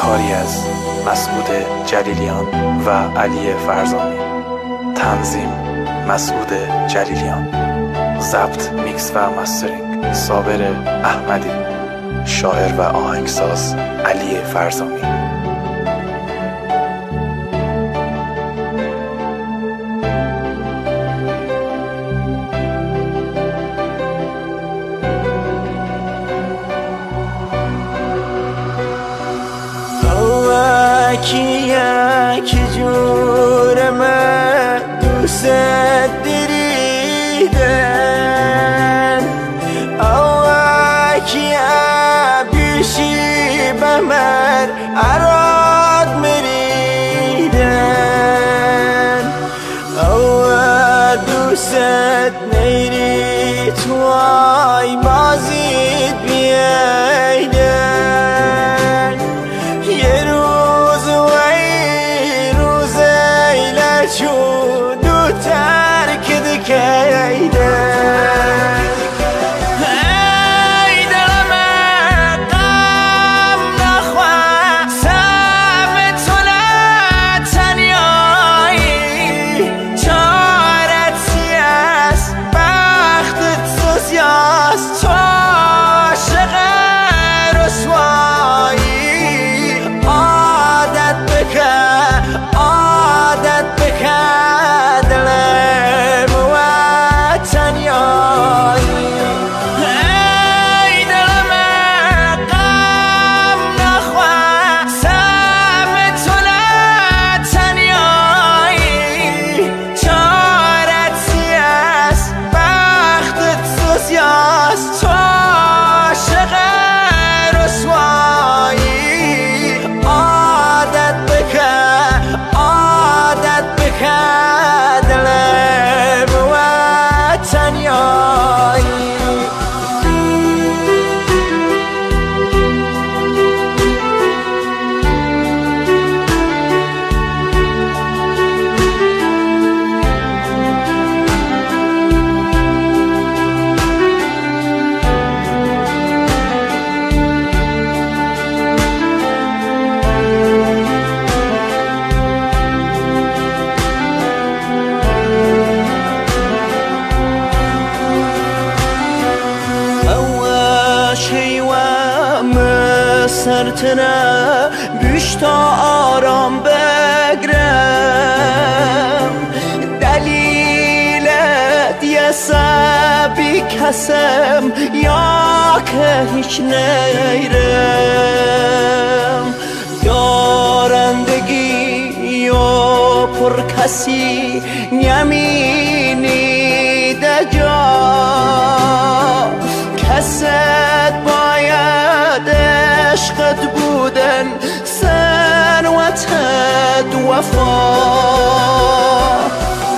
کاری از مسعود جلیلیان و علی فرزامی. تنظیم مسعود جلیلیان. ضبط، میکس و مسترینگ صابر احمدی. شاعر و آهنگساز علی فرزامی. یک جور من دوست دریدن اوکی بیشی بمر اراد مریدن او دوست نیری توی بازید بیایدن یه روز چون دو ترک دکیده ای دلم غم نخواه سب تو نتنیایی چارت سیاست بختت سوزیاست تو عاشق رسوایی عادت بکن دلم وطن یاری ای دلم غم نخواه سب تو نتنیایی چارت سیاست بختت سوزیاست تو عاشق رسوایی عادت بکن دلم وطن یاری سرتنه بیشتر آرام بگرم دلیلت یه سبی کسم یا که هیچ نیرم دارندگی یا پر کسی نمینی دجا کست باید عشقت بودن ثروتت وفا